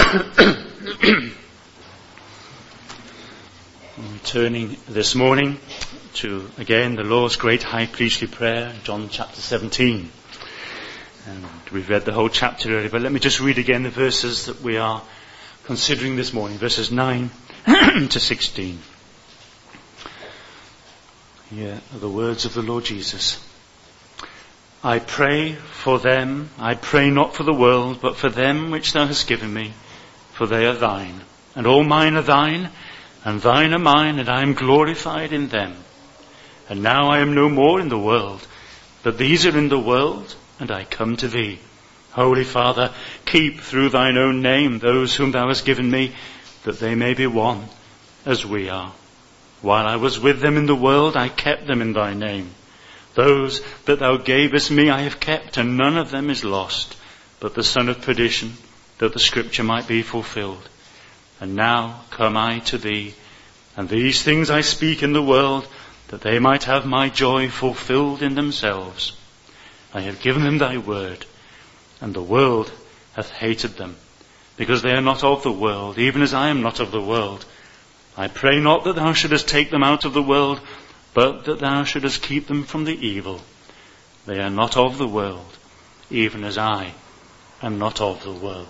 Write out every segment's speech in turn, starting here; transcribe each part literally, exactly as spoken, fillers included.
Returning this morning to, again, the Lord's great high priestly prayer, John chapter seventeen. And we've read the whole chapter already, but let me just read again the verses that we are considering this morning, verses nine to sixteen. Here are the words of the Lord Jesus. I pray for them, I pray not for the world, but for them which thou hast given me, for they are thine, and all mine are thine, and thine are mine, and I am glorified in them. And now I am no more in the world, but these are in the world, and I come to thee. Holy Father, keep through thine own name those whom thou hast given me, that they may be one, as we are. While I was with them in the world, I kept them in thy name. Those that thou gavest me I have kept, and none of them is lost, but the son of perdition, that the scripture might be fulfilled. And now come I to thee, and these things I speak in the world, that they might have my joy fulfilled in themselves. I have given them thy word, and the world hath hated them, because they are not of the world, even as I am not of the world. I pray not that thou shouldest take them out of the world, but that thou shouldest keep them from the evil. They are not of the world, even as I am not of the world.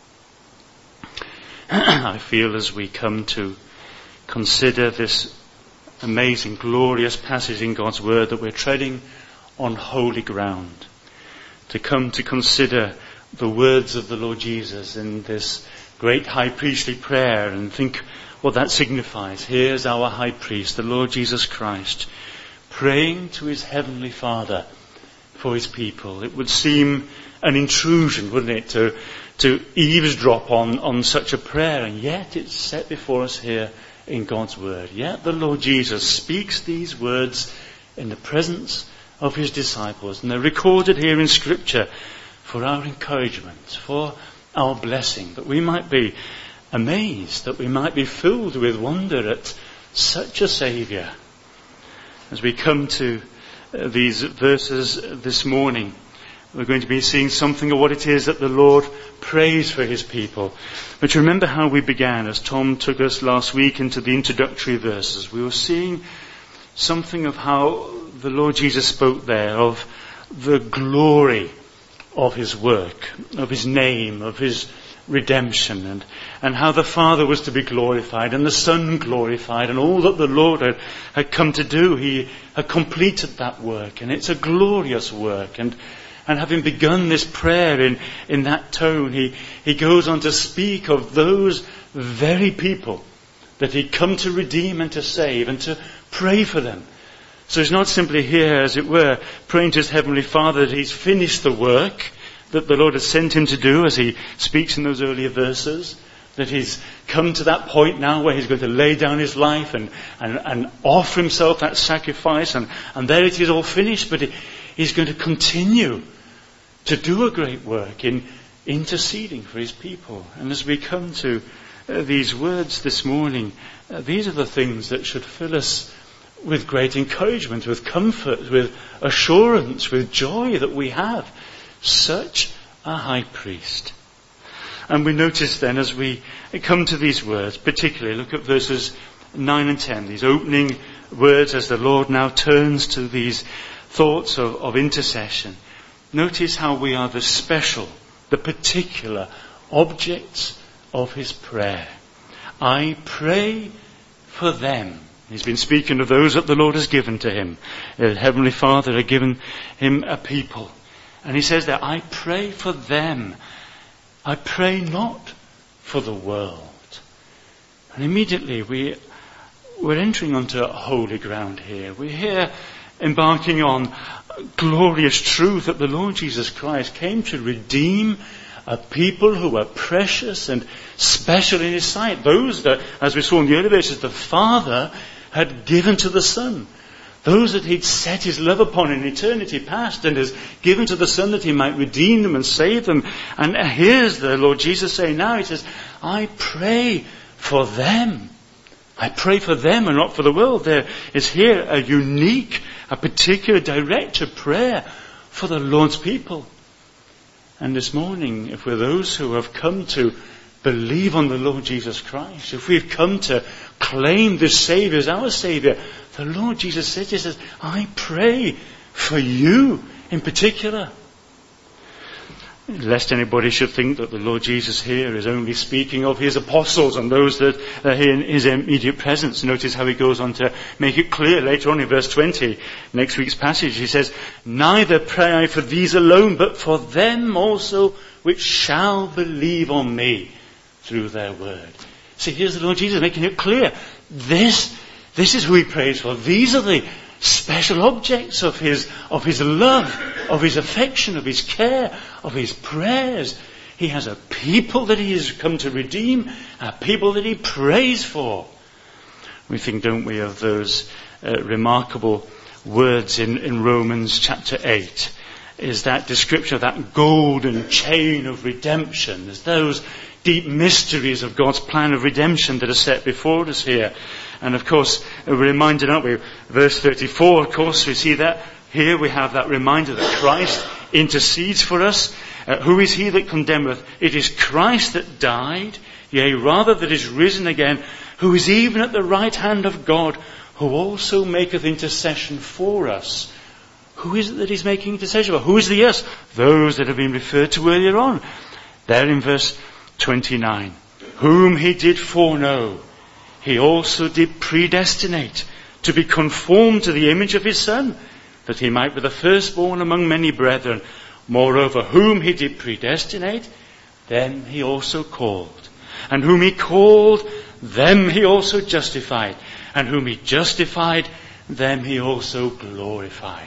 I feel as we come to consider this amazing, glorious passage in God's word that we're treading on holy ground. To come to consider the words of the Lord Jesus in this great high priestly prayer and think what that signifies. Here's our high priest, the Lord Jesus Christ, praying to his heavenly Father for his people. It would seem an intrusion, wouldn't it, to to eavesdrop on, on such a prayer, and yet it's set before us here in God's word. Yet the Lord Jesus speaks these words in the presence of his disciples, and they're recorded here in Scripture for our encouragement, for our blessing, that we might be amazed, that we might be filled with wonder at such a Saviour. As we come to uh, these verses this morning, we're going to be seeing something of what it is that the Lord prays for his people. But you remember how we began, as Tom took us last week into the introductory verses. We were seeing something of how the Lord Jesus spoke there of the glory of his work, of his name, of his redemption, and, and how the Father was to be glorified and the Son glorified, and all that the Lord had, had come to do. He had completed that work, and it's a glorious work. And And having begun this prayer in, in that tone, he, he goes on to speak of those very people that he'd come to redeem and to save and to pray for them. So he's not simply here, as it were, praying to his heavenly Father that he's finished the work that the Lord has sent him to do, as he speaks in those earlier verses, that he's come to that point now where he's going to lay down his life and, and, and offer himself that sacrifice, and, and there it is all finished, but he, he's going to continue to do a great work in interceding for his people. And as we come to uh, these words this morning, uh, these are the things that should fill us with great encouragement, with comfort, with assurance, with joy that we have such a high priest. And we notice then, as we come to these words, particularly look at verses nine and ten, these opening words as the Lord now turns to these thoughts of, of intercession. Notice how we are the special, the particular objects of his prayer. I pray for them. He's been speaking of those that the Lord has given to him. The Heavenly Father had given him a people. And he says that I pray for them. I pray not for the world. And immediately we, we're entering onto holy ground here. We're here embarking on glorious truth that the Lord Jesus Christ came to redeem a people who were precious and special in his sight. Those that, as we saw in the earlier verses, the Father had given to the Son. Those that he'd set his love upon in eternity past, and has given to the Son that he might redeem them and save them. And here's the Lord Jesus saying now, he says, I pray for them. I pray for them and not for the world. There is here a unique, a particular directed prayer for the Lord's people. And this morning, if we're those who have come to believe on the Lord Jesus Christ, if we've come to claim this Saviour as our Saviour, the Lord Jesus said, he says, I pray for you in particular. Lest anybody should think that the Lord Jesus here is only speaking of his apostles and those that are here in his immediate presence. Notice how he goes on to make it clear later on in verse twenty, next week's passage. He says, neither pray I for these alone, but for them also which shall believe on me through their word. See, here's the Lord Jesus making it clear. This, this is who he prays for. These are the special objects of his, of his love, of his affection, of his care, of his prayers. He has a people that he has come to redeem, a people that he prays for. We think, don't we, of those uh, remarkable words in, in Romans chapter eight. Is that description of that golden chain of redemption. There's those deep mysteries of God's plan of redemption that are set before us here. And of course, we're reminded, aren't we? Verse thirty-four, of course, we see that. Here we have that reminder that Christ intercedes for us. Uh, who is he that condemneth? It is Christ that died, yea, rather that is risen again, who is even at the right hand of God, who also maketh intercession for us. Who is it that he's making intercession for? Who is the us? Those that have been referred to earlier on. There in verse twenty-nine. Whom he did foreknow, he also did predestinate to be conformed to the image of his Son, that he might be the firstborn among many brethren. Moreover, whom he did predestinate, them he also called. And whom he called, them he also justified. And whom he justified, them he also glorified.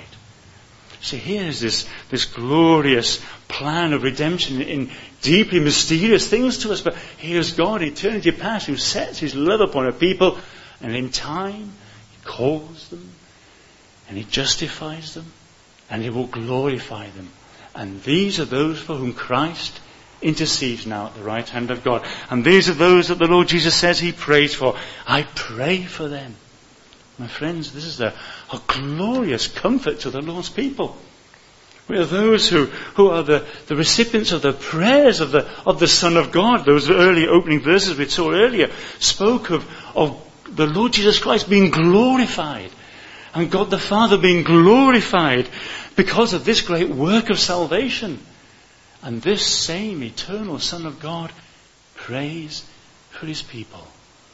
See, here is this, this glorious plan of redemption in deeply mysterious things to us. But here's God, eternity past, who sets his love upon a people. And in time, he calls them. And he justifies them. And he will glorify them. And these are those for whom Christ intercedes now at the right hand of God. And these are those that the Lord Jesus says he prays for. I pray for them. My friends, this is a, a glorious comfort to the Lord's people. We are those who, who are the, the recipients of the prayers of the, of the Son of God. Those early opening verses we saw earlier spoke of, of the Lord Jesus Christ being glorified. And God the Father being glorified because of this great work of salvation. And this same eternal Son of God prays for his people.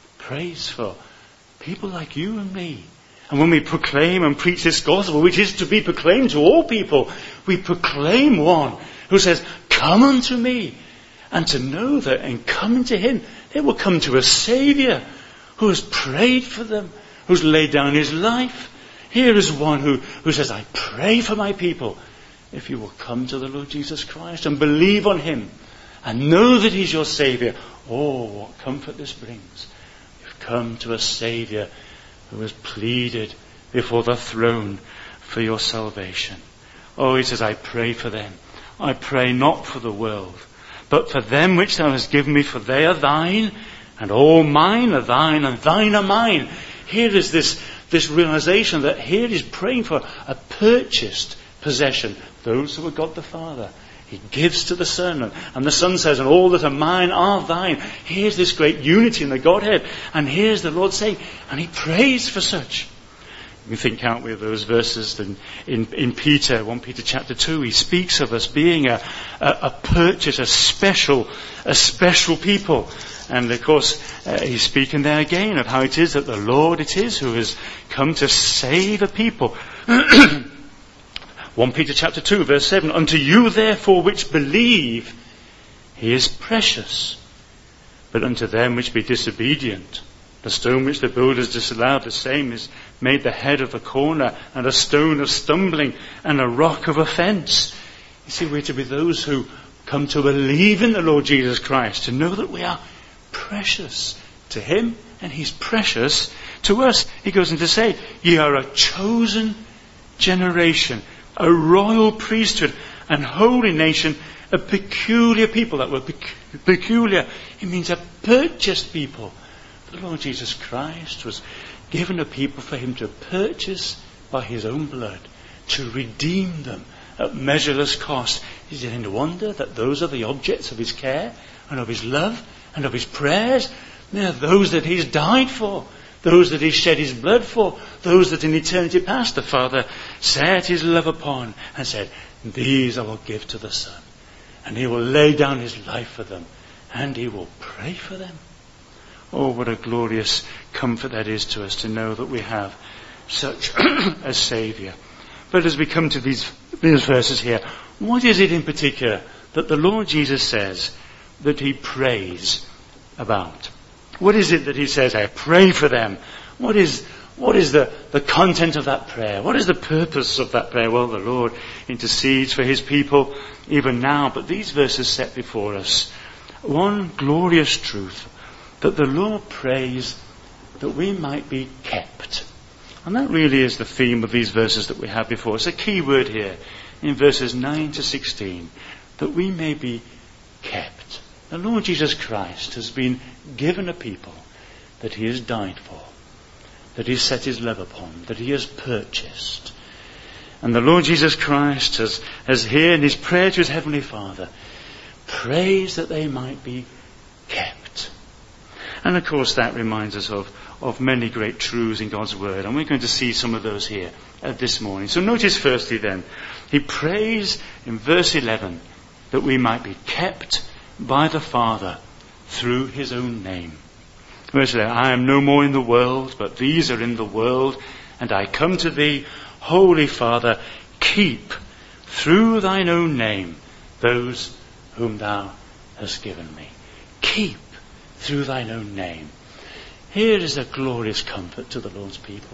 Prays for people like you and me. And when we proclaim and preach this gospel, which is to be proclaimed to all people, we proclaim one who says, come unto me. And to know that in coming to him, they will come to a Saviour who has prayed for them, who's laid down his life. Here is one who, who says, I pray for my people. If you will come to the Lord Jesus Christ and believe on him and know that he's your Saviour, oh, what comfort this brings. You've come to a Saviour who has pleaded before the throne for your salvation. Oh, he says, I pray for them. I pray not for the world, but for them which thou hast given me, for they are thine, and all mine are thine, and thine are mine. Here is this, this realization that here he's praying for a purchased possession. Those who are God the Father. He gives to the Son, and, and the Son says, and all that are mine are thine. Here's this great unity in the Godhead. And here's the Lord saying, and he prays for such. We think, can't we, of those verses in, in, in Peter, First Peter chapter two. He speaks of us being a, a, a purchase, a special, a special people. And of course, uh, he's speaking there again of how it is that the Lord it is who has come to save a people. First Peter chapter two, verse seven. Unto you therefore which believe, he is precious. But unto them which be disobedient, the stone which the builders disallowed, the same is made the head of the corner, and a stone of stumbling, and a rock of offence. You see, we're to be those who come to believe in the Lord Jesus Christ, to know that we are precious to him, and he's precious to us. He goes on to say, ye are a chosen generation, a royal priesthood, and holy nation, a peculiar people. That word peculiar, it means a purchased people. The Lord Jesus Christ was given a people for him to purchase by his own blood, to redeem them at measureless cost. Is it any wonder that those are the objects of his care and of his love and of his prayers? They are those that he's died for, those that he's shed his blood for, those that in eternity past the Father set his love upon and said, these I will give to the Son. And he will lay down his life for them. And he will pray for them. Oh, what a glorious comfort that is to us to know that we have such a Saviour. But as we come to these, these verses here, what is it in particular that the Lord Jesus says that he prays about? What is it that he says, I pray for them? What is, what is the, the content of that prayer? What is the purpose of that prayer? Well, the Lord intercedes for his people even now, but these verses set before us one glorious truth, that the Lord prays that we might be kept. And that really is the theme of these verses that we have before us. A key word here in verses nine to sixteen, that we may be kept. The Lord Jesus Christ has been given a people that he has died for, that he has set his love upon, that he has purchased. And the Lord Jesus Christ has, has here in his prayer to his Heavenly Father, prays that they might be kept. And of course that reminds us of, of many great truths in God's Word. And we're going to see some of those here uh, this morning. So notice firstly then, he prays in verse eleven that we might be kept by the Father through his own name. Verse eleven, I am no more in the world, but these are in the world, and I come to thee, Holy Father, keep through thine own name those whom thou hast given me. Keep through thine own name. Here is a glorious comfort to the Lord's people.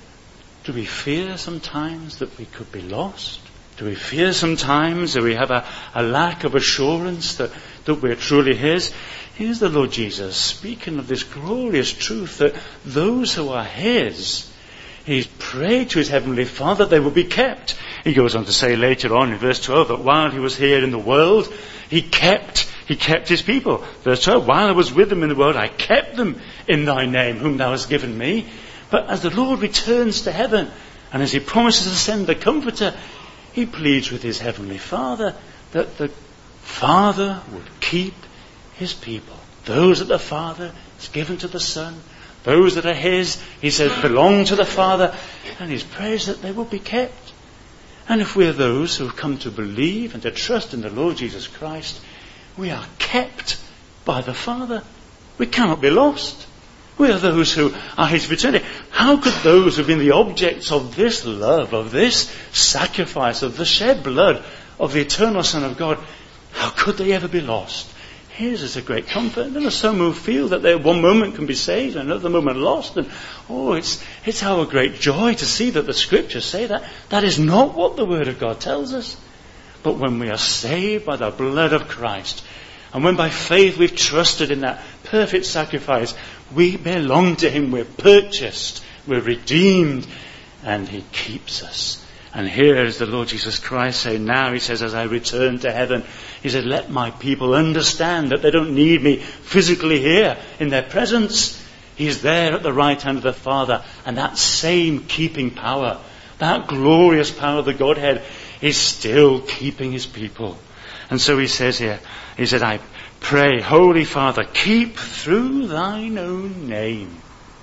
Do we fear sometimes that we could be lost? Do we fear sometimes that we have a, a lack of assurance that, that we're truly his? Here's the Lord Jesus speaking of this glorious truth that those who are his, he's prayed to his Heavenly Father that they will be kept. He goes on to say later on in verse twelve that while he was here in the world, he kept, he kept his people. Verse twelve, while I was with them in the world, I kept them in thy name, whom thou hast given me. But as the Lord returns to heaven, and as he promises to send the Comforter, he pleads with his Heavenly Father that the Father would keep his people. Those that the Father has given to the Son, those that are his, he says, belong to the Father, and his prays that they will be kept. And if we are those who have come to believe and to trust in the Lord Jesus Christ, we are kept by the Father. We cannot be lost. We are those who are his fraternity. How could those who have been the objects of this love, of this sacrifice, of the shed blood of the eternal Son of God, how could they ever be lost? Here's is a great comfort. There are some who feel that they one moment can be saved and another moment lost. And oh, it's it's our great joy to see that the Scriptures say that. That is not what the Word of God tells us. But when we are saved by the blood of Christ, and when by faith we've trusted in that perfect sacrifice, we belong to him, we're purchased, we're redeemed, and he keeps us. And here is the Lord Jesus Christ saying now, he says, as I return to heaven, he said, let my people understand that they don't need me physically here in their presence. He's there at the right hand of the Father, and that same keeping power, that glorious power of the Godhead, is still keeping his people. And so he says here, he said, I pray, Holy Father, keep through thine own name.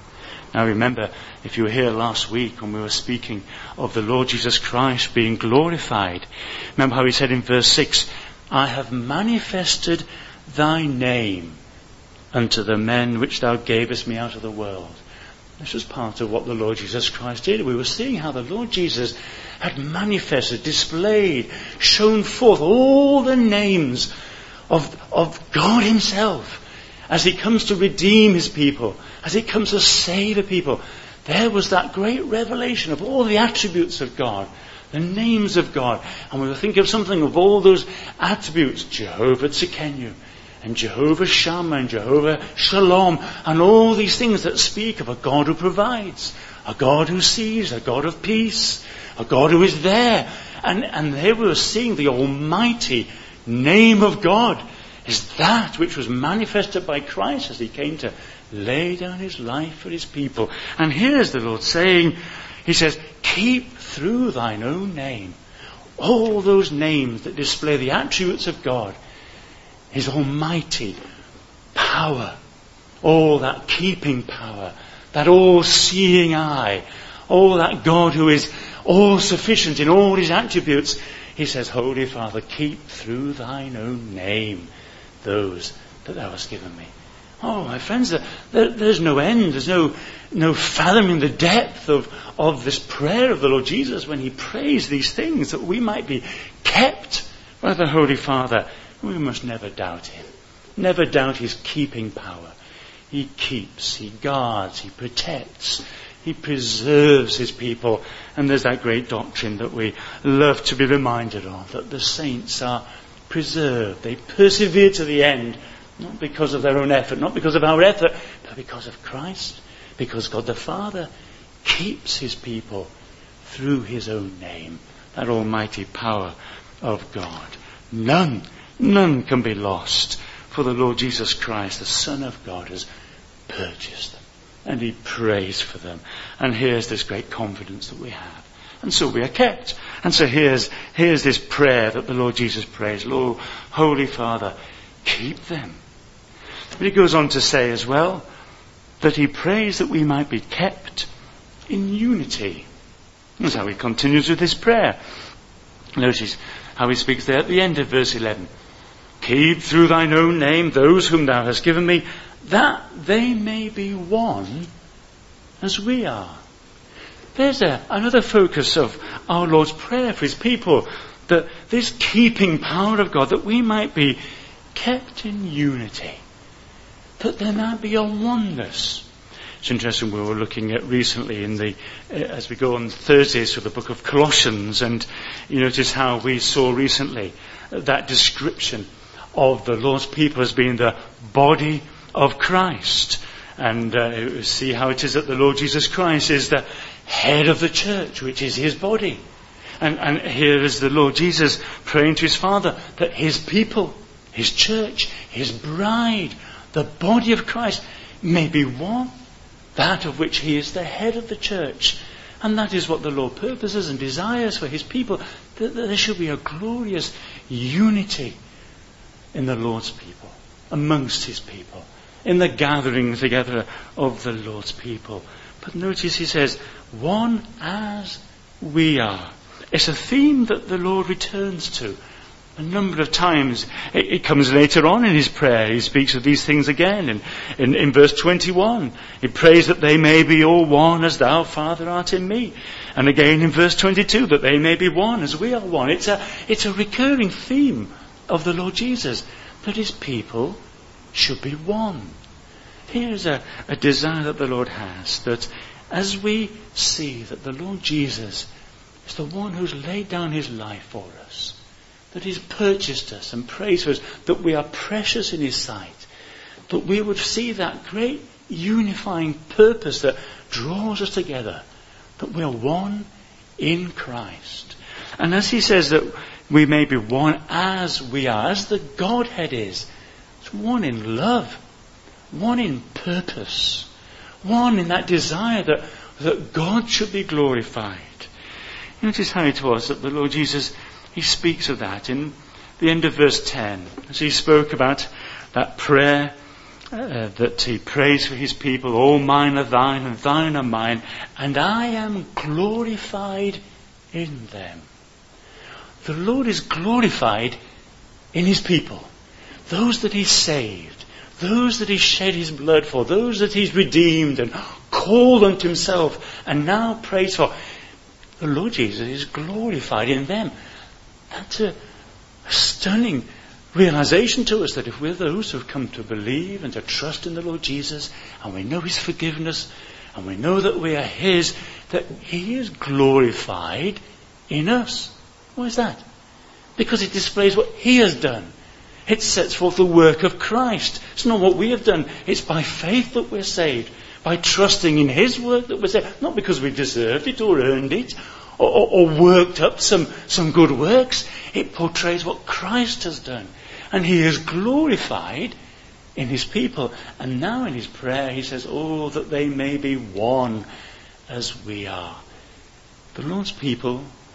Now remember, if you were here last week when we were speaking of the Lord Jesus Christ being glorified, remember how he said in verse six, I have manifested thy name unto the men which thou gavest me out of the world. This was part of what the Lord Jesus Christ did. We were seeing how the Lord Jesus had manifested, displayed, shown forth all the names of, of God himself as he comes to redeem his people, as he comes to save a people. There was that great revelation of all the attributes of God, the names of God. And we were thinking of something of all those attributes, Jehovah Tzidkenu, and Jehovah Shammah, and Jehovah Shalom, and all these things that speak of a God who provides, a God who sees, a God of peace, a God who is there. And, and there we were seeing the almighty name of God is that which was manifested by Christ as he came to lay down his life for his people. And here's the Lord saying, he says, keep through thine own name all those names that display the attributes of God, his almighty power, all that keeping power, that all-seeing eye, all that God who is all-sufficient in all his attributes. He says, Holy Father, keep through thine own name those that thou hast given me. Oh, my friends, there, there, there's no end. There's no no fathoming the depth of, of this prayer of the Lord Jesus when he prays these things, that we might be kept by the Holy Father. We must never doubt him. Never doubt his keeping power. He keeps, he guards, he protects, he preserves his people. And there's that great doctrine that we love to be reminded of, that the saints are preserved. They persevere to the end, not because of their own effort, not because of our effort, but because of Christ. Because God the Father keeps his people through his own name, that almighty power of God. None, none can be lost, for the Lord Jesus Christ, the Son of God, has purchased them. And he prays for them. And here's this great confidence that we have. And so we are kept. And so here's, here's this prayer that the Lord Jesus prays. Lord, Holy Father, keep them. But he goes on to say as well that he prays that we might be kept in unity. That's how he continues with this prayer. Notice how he speaks there at the end of verse eleven. Keep through thine own name those whom thou hast given me, that they may be one as we are. There's a, another focus of our Lord's prayer for his people, that this keeping power of God, that we might be kept in unity, that there might be a oneness. It's interesting, we were looking at recently in the, uh, as we go on Thursdays through the book of Colossians, and you notice how we saw recently that description of the Lord's people as being the body of Christ. And uh, see how it is that the Lord Jesus Christ is the head of the church, which is his body. And, and here is the Lord Jesus praying to his Father that his people, his church, his bride, the body of Christ, may be one, that of which he is the head of the church. And that is what the Lord purposes and desires for his people, that there should be a glorious unity in the Lord's people, amongst his people, in the gathering together of the Lord's people. But notice he says, one as we are. It's a theme that the Lord returns to a number of times. It, it comes later on in his prayer. He speaks of these things again. In, in, in verse twenty-one, he prays that they may be all one as thou, Father, art in me. And again in verse twenty-two, that they may be one as we are one. It's a, it's a recurring theme of the Lord Jesus, that his people should be one. Here's a, a desire that the Lord has, that as we see that the Lord Jesus is the one who's laid down his life for us, that he's purchased us and prays for us, that we are precious in his sight, that we would see that great unifying purpose that draws us together, that we are one in Christ. And as he says that we may be one as we are, as the Godhead is, it's one in love, one in purpose, one in that desire that, that God should be glorified. Notice how it was that the Lord Jesus, he speaks of that in the end of verse ten, as he spoke about that prayer uh, that he prays for his people. All mine are thine, and thine are mine, and I am glorified in them. The Lord is glorified in his people, those that he saved, those that he shed his blood for, those that he's redeemed and called unto himself and now prays for. The Lord Jesus is glorified in them. That's a, a stunning realization to us, that if we're those who have come to believe and to trust in the Lord Jesus, and we know his forgiveness, and we know that we are his, that he is glorified in us. Why is that? Because it displays what he has done. It sets forth the work of Christ. It's not what we have done. It's by faith that we're saved. By trusting in his work that we're saved. Not because we deserved it or earned it or, or, or worked up some, some good works. It portrays what Christ has done. And he is glorified in his people. And now in his prayer he says, oh, that they may be one as we are. The Lord's people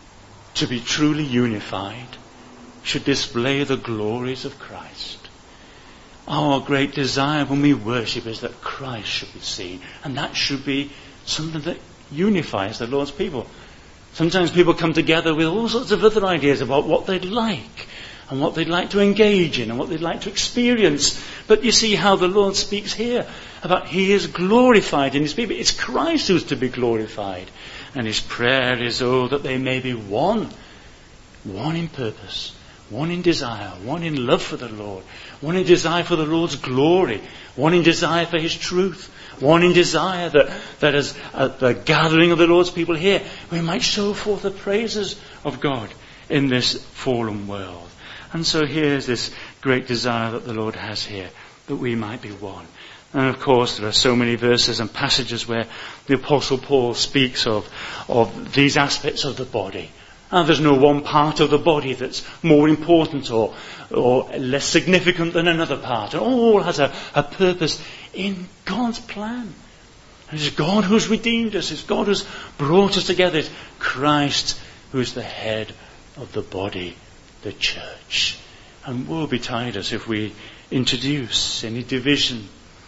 to be truly unified, should display the glories of Christ. Our great desire when we worship is that Christ should be seen. And that should be something that unifies the Lord's people. Sometimes people come together with all sorts of other ideas about what they'd like and what they'd like to engage in and what they'd like to experience. But you see how the Lord speaks here about He is glorified in His people. It's Christ who's to be glorified. And His prayer is, oh, that they may be one. One in purpose, one in desire, one in love for the Lord, one in desire for the Lord's glory, one in desire for His truth, one in desire that, that as at the gathering of the Lord's people here, we might show forth the praises of God in this fallen world. And so here's this great desire that the Lord has here, that we might be one. And of course there are so many verses and passages where the Apostle Paul speaks of, of these aspects of the body. And there's no one part of the body that's more important or, or less significant than another part. It all has a, a purpose in God's plan. And it's God who's redeemed us. It's God who's brought us together. It's Christ who's the head of the body, the church. And woe betide us if we introduce any division,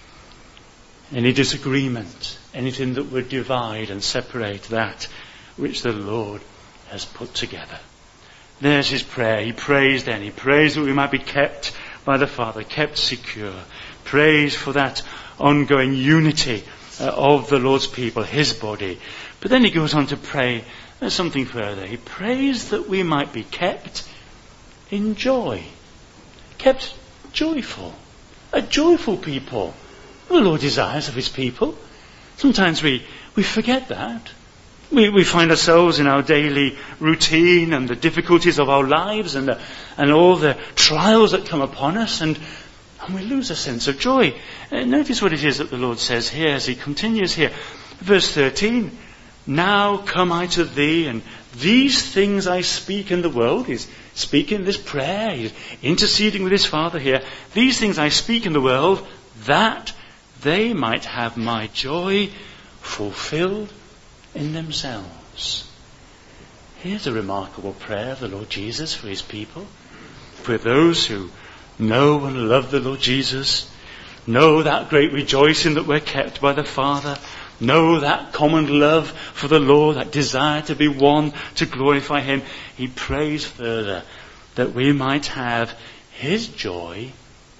any disagreement, anything that would divide and separate that which the Lord has put together. There's his prayer. He prays then. He prays that we might be kept by the Father, kept secure. Prays for that ongoing unity uh, of the Lord's people, his body. But then he goes on to pray uh, something further. He prays that we might be kept in joy. Kept joyful. A joyful people. The Lord desires of his people. Sometimes we, we forget that. We, we find ourselves in our daily routine and the difficulties of our lives and the, and all the trials that come upon us, and, and we lose a sense of joy. Uh, notice what it is that the Lord says here as he continues here. Verse thirteen, now come I to thee, and these things I speak in the world. He's speaking this prayer. He's interceding with his Father here. These things I speak in the world, that they might have my joy fulfilled in themselves. Here's a remarkable prayer of the Lord Jesus for his people. For those who know and love the Lord Jesus, know that great rejoicing that we're kept by the Father, know that common love for the Lord, that desire to be one, to glorify him. He prays further that we might have his joy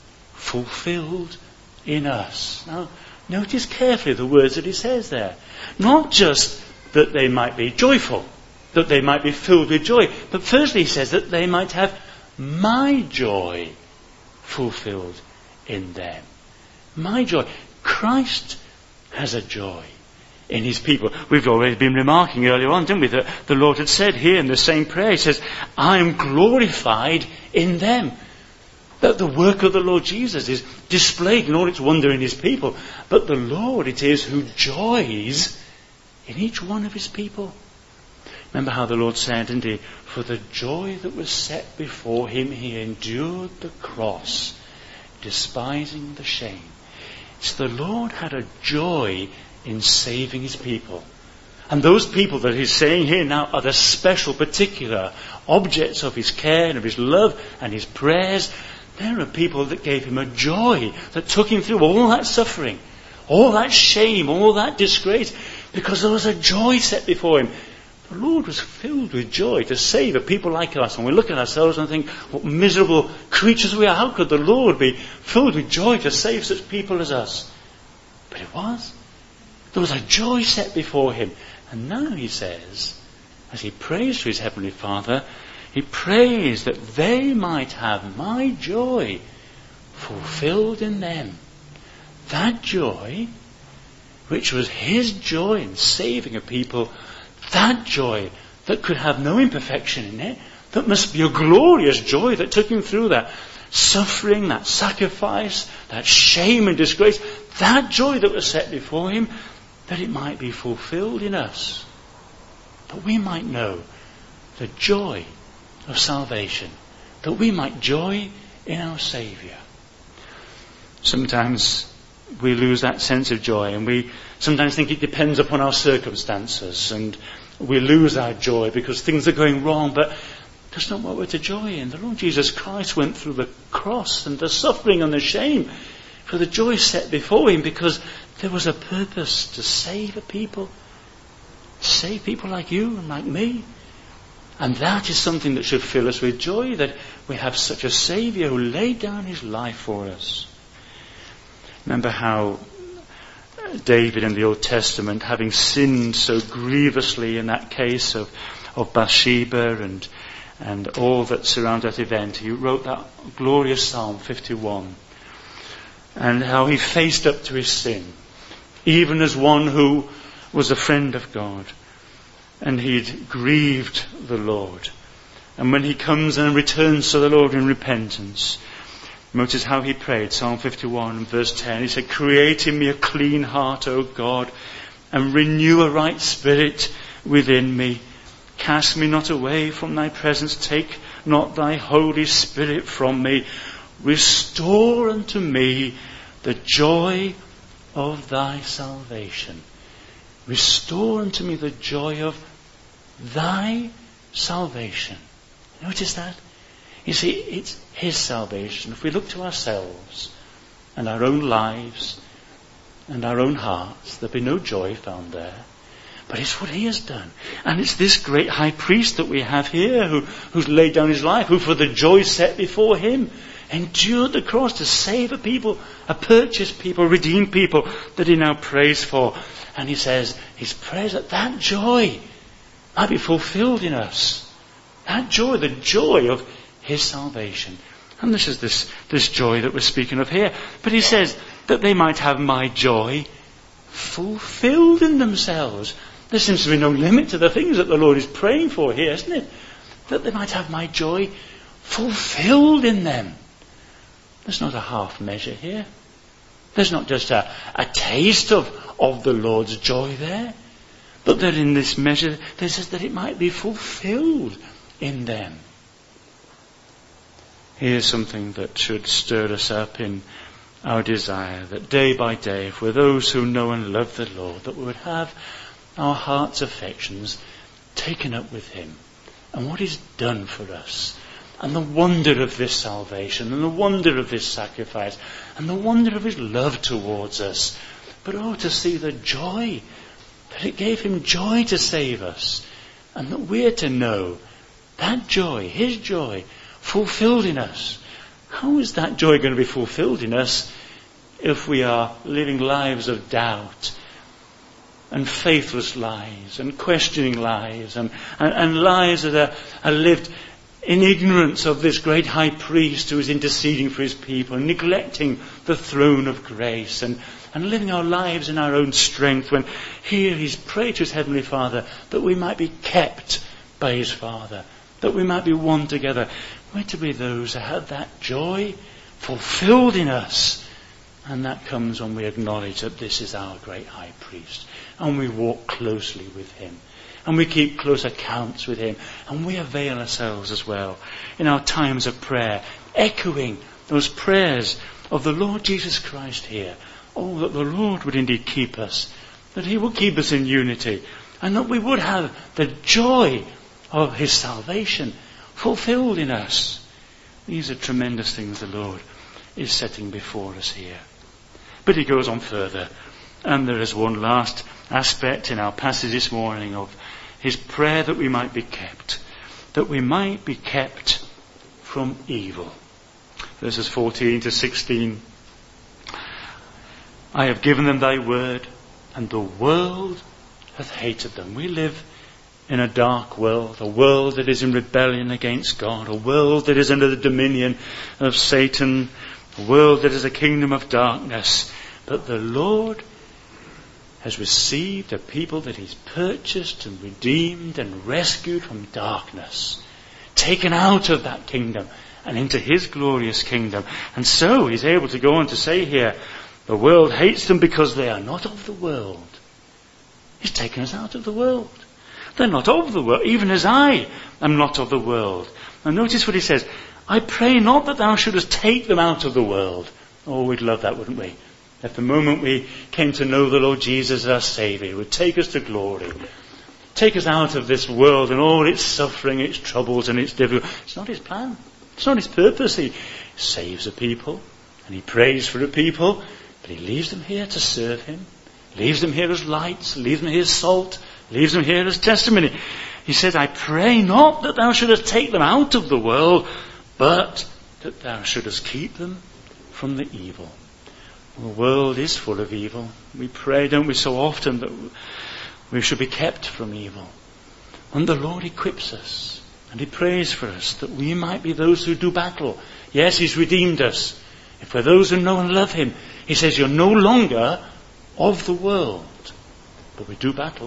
fulfilled in us. Now, notice carefully the words that he says there. Not just that they might be joyful, that they might be filled with joy, but firstly he says that they might have my joy fulfilled in them. My joy. Christ has a joy in his people. We've already been remarking earlier on, didn't we, that the Lord had said here in the same prayer, he says, I am glorified in them. That the work of the Lord Jesus is displayed in all its wonder in his people. But the Lord it is who joys in each one of his people. Remember how the Lord said, didn't he? For the joy that was set before him, he endured the cross, despising the shame. It's the Lord had a joy in saving his people. And those people that he's saying here now are the special, particular objects of his care and of his love and his prayers. There are people that gave him a joy, that took him through all that suffering, all that shame, all that disgrace, because there was a joy set before him. The Lord was filled with joy to save a people like us. And we look at ourselves and think, what miserable creatures we are. How could the Lord be filled with joy to save such people as us? But it was. There was a joy set before him. And now he says, as he prays to his Heavenly Father, he prays that they might have my joy fulfilled in them. That joy, which was his joy in saving a people, that joy that could have no imperfection in it, that must be a glorious joy that took him through that suffering, that sacrifice, that shame and disgrace, that joy that was set before him, that it might be fulfilled in us. That we might know the joy of salvation, that we might joy in our Saviour. Sometimes we lose that sense of joy, and we sometimes think it depends upon our circumstances and we lose our joy because things are going wrong, but that's not what we're to joy in. The Lord Jesus Christ went through the cross and the suffering and the shame for the joy set before him, because there was a purpose to save a people. Save people like you and like me. And that is something that should fill us with joy, that we have such a Saviour who laid down his life for us. Remember how David in the Old Testament, having sinned so grievously in that case of, of Bathsheba and, and all that surrounds that event, he wrote that glorious Psalm fifty-one. And how he faced up to his sin, even as one who was a friend of God. And he'd grieved the Lord. And when he comes and returns to the Lord in repentance, notice how he prayed, Psalm fifty-one and verse ten. He said, "Create in me a clean heart, O God, and renew a right spirit within me. Cast me not away from thy presence. Take not thy Holy Spirit from me. Restore unto me the joy of thy salvation." Restore unto me the joy of thy salvation. Notice that? You see, it's his salvation. If we look to ourselves and our own lives and our own hearts, there'll be no joy found there. But it's what he has done. And it's this great high priest that we have here who, who's laid down his life, who for the joy set before him endured the cross to save a people, a purchased people, redeemed people that he now prays for. And he says his prayers that that joy might be fulfilled in us. That joy, the joy of his salvation. And this is this, this joy that we're speaking of here. But he says that they might have my joy fulfilled in themselves. There seems to be no limit to the things that the Lord is praying for here, isn't it? That they might have my joy fulfilled in them. There's not a half measure here. There's not just a, a taste of, of the Lord's joy there. But that in this measure, there says that it might be fulfilled in them. Here's something that should stir us up in our desire, that day by day, if we're those who know and love the Lord, that we would have our heart's affections taken up with him and what he's done for us. And the wonder of this salvation, and the wonder of this sacrifice, and the wonder of his love towards us. But oh, to see the joy, that it gave him joy to save us. And that we're to know that joy, his joy, fulfilled in us. How is that joy going to be fulfilled in us if we are living lives of doubt and faithless lives and questioning lives and, and, and lives that are, are lived in ignorance of this great high priest who is interceding for his people, neglecting the throne of grace and, and living our lives in our own strength, when here he's prayed to his heavenly Father that we might be kept by his Father, that we might be one together. We're to be those that have that joy fulfilled in us. And that comes when we acknowledge that this is our great high priest. And we walk closely with him. And we keep close accounts with him. And we avail ourselves as well in our times of prayer, echoing those prayers of the Lord Jesus Christ here. Oh, that the Lord would indeed keep us, that he would keep us in unity, and that we would have the joy of his salvation fulfilled in us. These are tremendous things the Lord is setting before us here. But he goes on further, and there is one last aspect in our passage this morning of his prayer that we might be kept, that we might be kept from evil. Verses fourteen to sixteen. I have given them thy word, and the world hath hated them. We live in a dark world, a world that is in rebellion against God, a world that is under the dominion of Satan, a world that is a kingdom of darkness. But the Lord has received a people that he's purchased and redeemed and rescued from darkness, taken out of that kingdom and into his glorious kingdom. And so he's able to go on to say here, the world hates them because they are not of the world. He's taken us out of the world. They're not of the world, even as I am not of the world. And notice what he says, I pray not that thou shouldest take them out of the world. Oh, we'd love that, wouldn't we? If the moment we came to know the Lord Jesus as our Saviour, he would take us to glory, take us out of this world and all its suffering, its troubles and its difficulties. It's not his plan. It's not his purpose. He saves a people and he prays for a people, but he leaves them here to serve him. Leaves them here as lights, leaves them here as salt, leaves them here as testimony. He says, I pray not that thou shouldest take them out of the world, but that thou shouldest keep them from the evil. The world is full of evil. We pray, don't we, so often that we should be kept from evil. And the Lord equips us, and he prays for us that we might be those who do battle. Yes, he's redeemed us. If we're those who know and love him, he says, you're no longer of the world. But we do battle.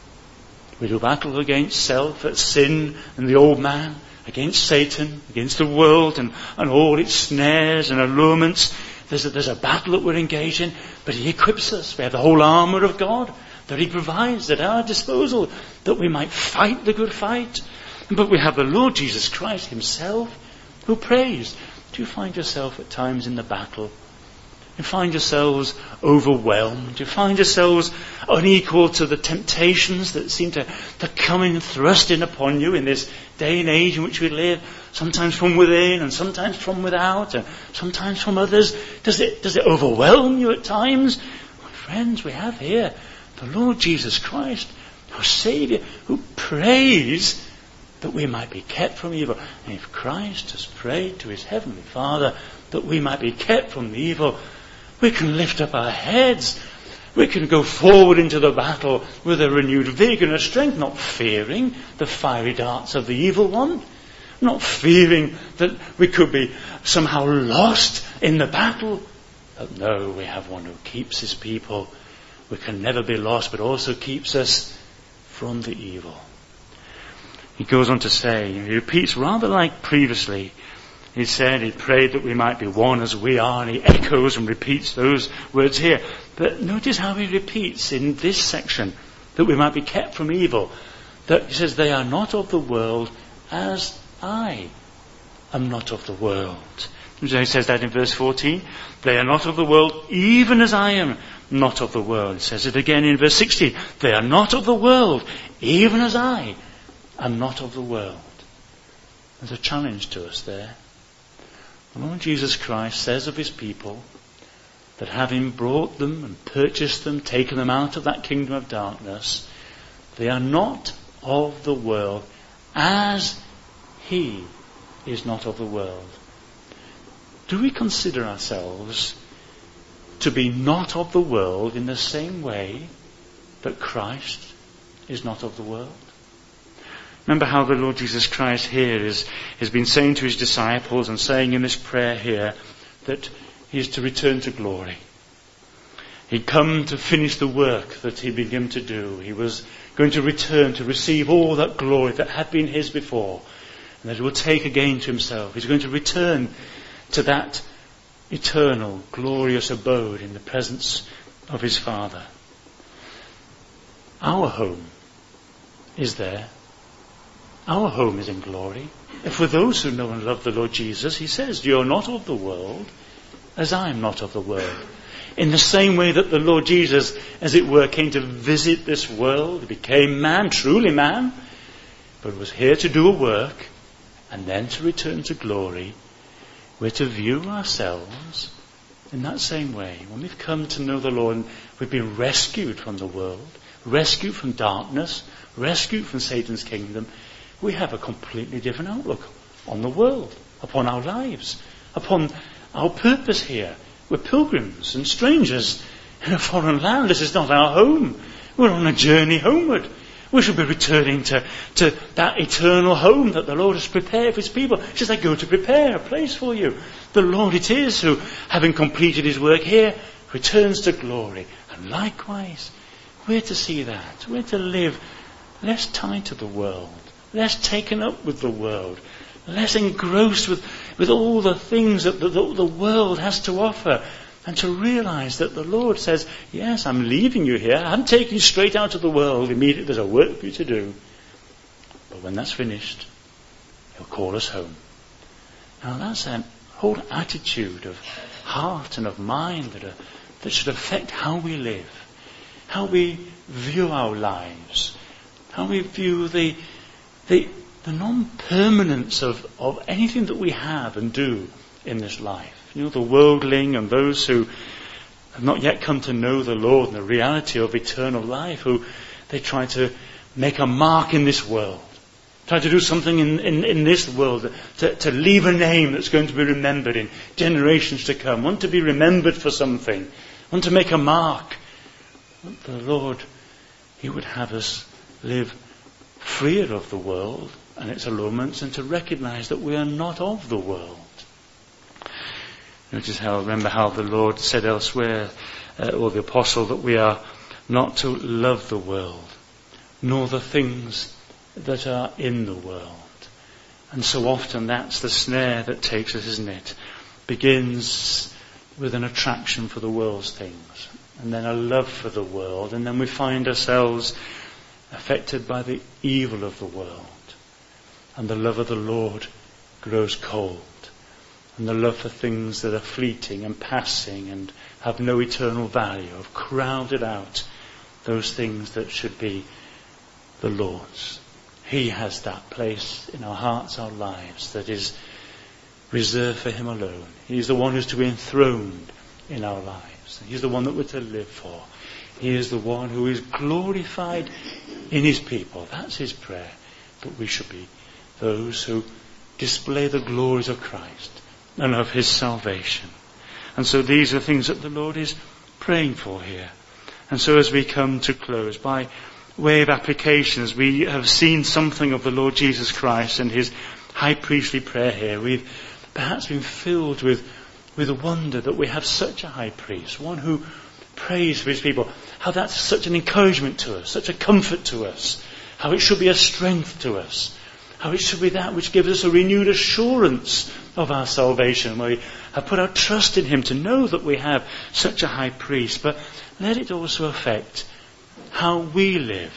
We do battle against self, against sin and the old man, against Satan, against the world and, and all its snares and allurements. There's a, there's a battle that we're engaged in, but he equips us. We have the whole armour of God that he provides at our disposal, that we might fight the good fight. But we have the Lord Jesus Christ himself who prays. Do you find yourself at times in the battle? You find yourselves overwhelmed. You find yourselves unequal to the temptations that seem to, to come in, thrust in upon you in this day and age in which we live. Sometimes from within and sometimes from without and sometimes from others. Does it, does it overwhelm you at times? My friends, we have here the Lord Jesus Christ, our Saviour, who prays that we might be kept from evil. And if Christ has prayed to his heavenly Father that we might be kept from the evil, we can lift up our heads. We can go forward into the battle with a renewed vigour and a strength, not fearing the fiery darts of the evil one, not fearing that we could be somehow lost in the battle. But no, we have one who keeps his people. We can never be lost, but also keeps us from the evil. He goes on to say, he repeats rather like previously. He said, he prayed that we might be one as we are, and he echoes and repeats those words here. But notice how he repeats in this section, that we might be kept from evil. That he says, they are not of the world as I am not of the world. And so he says that in verse fourteen. They are not of the world, even as I am not of the world. He says it again in verse sixteen. They are not of the world, even as I am not of the world. There's a challenge to us there. The Lord Jesus Christ says of his people that having brought them and purchased them, taken them out of that kingdom of darkness, they are not of the world as he is not of the world. Do we consider ourselves to be not of the world in the same way that Christ is not of the world? Remember how the Lord Jesus Christ here is, has been saying to his disciples and saying in this prayer here that he is to return to glory. He'd come to finish the work that he'd begun to do. He was going to return to receive all that glory that had been his before, and that he would take again to himself. He's going to return to that eternal, glorious abode in the presence of his Father. Our home is there. Our home is in glory. And for those who know and love the Lord Jesus, he says, you're not of the world as I am not of the world. In the same way that the Lord Jesus, as it were, came to visit this world, he became man, truly man, but was here to do a work and then to return to glory. We're to view ourselves in that same way. When we've come to know the Lord and we've been rescued from the world, rescued from darkness, rescued from Satan's kingdom, we have a completely different outlook on the world, upon our lives, upon our purpose here. We're pilgrims and strangers in a foreign land. This is not our home. We're on a journey homeward. We should be returning to, to that eternal home that the Lord has prepared for his people. He says, I go to prepare a place for you. The Lord it is who, having completed his work here, returns to glory. And likewise, we're to see that. We're to live less tied to the world, less taken up with the world, less engrossed with, with all the things that the, the, the world has to offer, and to realize that the Lord says, yes, I'm leaving you here. I'm taking you straight out of the world. Immediately there's a work for you to do. But when that's finished, he'll call us home. Now that's a whole attitude of heart and of mind that, are, that should affect how we live, how we view our lives, how we view the the, the non-permanence of, of anything that we have and do in this life. You know, the worldling and those who have not yet come to know the Lord and the reality of eternal life, who they try to make a mark in this world, try to do something in, in, in this world, to, to leave a name that's going to be remembered in generations to come, want to be remembered for something, want to make a mark. But the Lord, He would have us live freer of the world and its allurements, and to recognize that we are not of the world. Notice how, remember how the Lord said elsewhere, uh, or the apostle, that we are not to love the world, nor the things that are in the world. And so often that's the snare that takes us, isn't it? Begins with an attraction for the world's things, and then a love for the world, and then we find ourselves affected by the evil of the world, and the love of the Lord grows cold. And the love for things that are fleeting and passing and have no eternal value have crowded out those things that should be the Lord's. He has that place in our hearts, our lives, that is reserved for Him alone. He's the one who's to be enthroned in our lives. He's the one that we're to live for. He is the one who is glorified in His people. That's His prayer. But we should be those who display the glories of Christ and of His salvation. And so these are things that the Lord is praying for here. And so as we come to close, by way of applications, we have seen something of the Lord Jesus Christ and His high priestly prayer here. We've perhaps been filled with, with a wonder that we have such a high priest, one who prays for His people. How that's such an encouragement to us, such a comfort to us. How it should be a strength to us. How it should be that which gives us a renewed assurance of our salvation, where we have put our trust in Him to know that we have such a high priest. But let it also affect how we live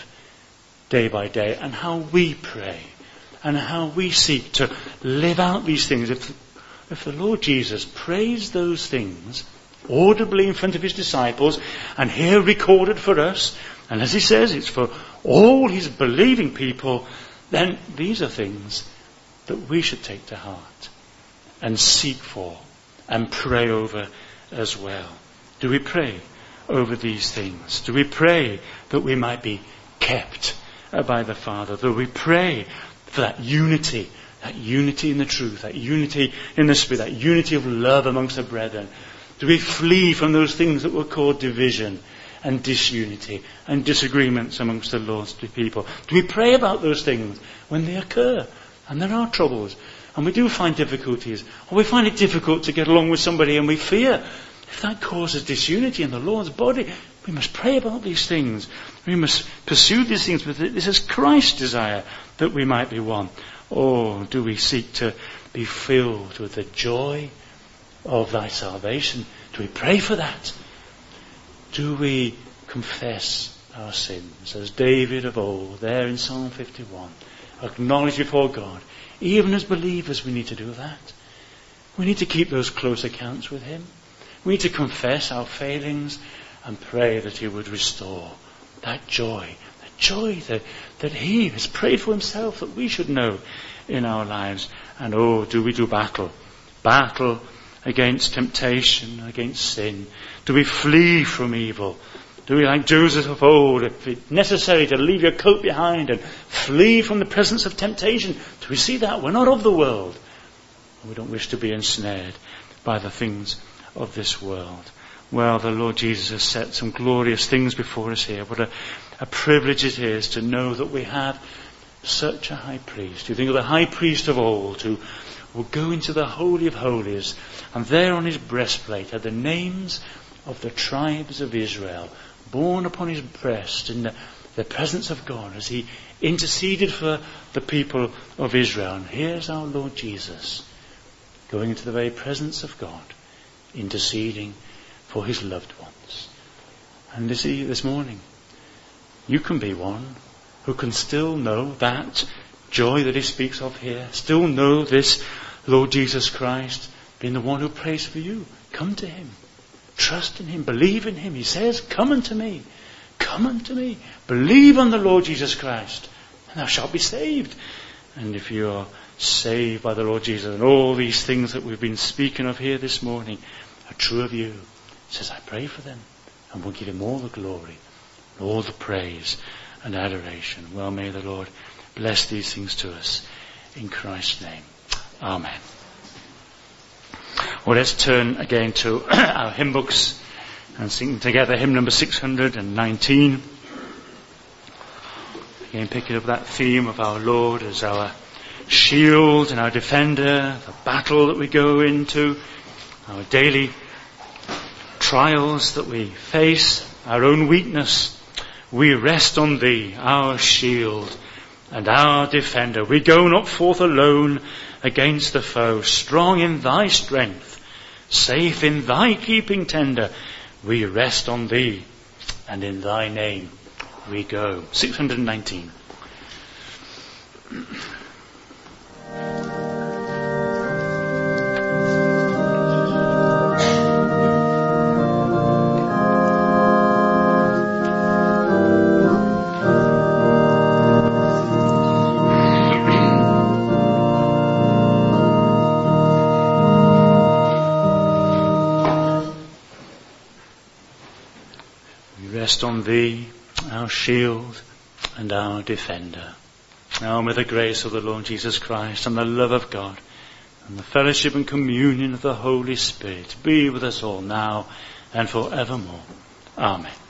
day by day, and how we pray, and how we seek to live out these things. If, if the Lord Jesus prays those things audibly in front of His disciples, and here recorded for us, and as He says, it's for all His believing people, then these are things that we should take to heart and seek for and pray over as well. Do we pray over these things? Do we pray that we might be kept by the Father? Do we pray for that unity, that unity in the truth, that unity in the Spirit, that unity of love amongst the brethren? Do we flee from those things that were called division and disunity and disagreements amongst the Lord's people? Do we pray about those things when they occur and there are troubles and we do find difficulties, or we find it difficult to get along with somebody and we fear if that causes disunity in the Lord's body? We must pray about these things. We must pursue these things. But this is Christ's desire, that we might be one. Or do we seek to be filled with the joy of Thy salvation? Do we pray for that? Do we confess our sins, as David of old, there in Psalm fifty-one, acknowledge before God? Even as believers, we need to do that. We need to keep those close accounts with Him. We need to confess our failings and pray that He would restore that joy, the joy that, that He has prayed for Himself that we should know in our lives. And oh, do we do battle? Battle against temptation, against sin? Do we flee from evil? Do we, like Joseph of old, if it's necessary to leave your coat behind and flee from the presence of temptation? Do we see that? We're not of the world. We don't wish to be ensnared by the things of this world. Well, the Lord Jesus has set some glorious things before us here. What a, a privilege it is to know that we have such a high priest. You think of the high priest of old who will go into the Holy of Holies, and there on his breastplate are the names of the tribes of Israel, borne upon his breast in the, the presence of God as he interceded for the people of Israel. And here's our Lord Jesus going into the very presence of God, interceding for his loved ones. And this, this morning, you can be one who can still know that joy that he speaks of here, still know this Lord Jesus Christ being the one who prays for you. Come to him. Trust in him. Believe in him. He says, come unto me. Come come unto me, believe on the Lord Jesus Christ, and thou shalt be saved. And if you are saved by the Lord Jesus, and all these things that we've been speaking of here this morning are true of you, he says, I pray for them, and we'll give him all the glory, all the praise and adoration. Well, may the Lord bless these things to us in Christ's name. Amen. Well, let's turn again to our hymn books and sing together hymn number six hundred nineteen. Again, picking up that theme of our Lord as our shield and our defender, the battle that we go into, our daily trials that we face, our own weakness. We rest on thee, our shield and our defender. We go not forth alone against the foe, strong in thy strength, safe in thy keeping tender. We rest on thee, and in thy name we go. six hundred nineteen. Rest on thee, our shield and our defender. Now may the grace of the Lord Jesus Christ and the love of God and the fellowship and communion of the Holy Spirit be with us all now and forevermore. Amen.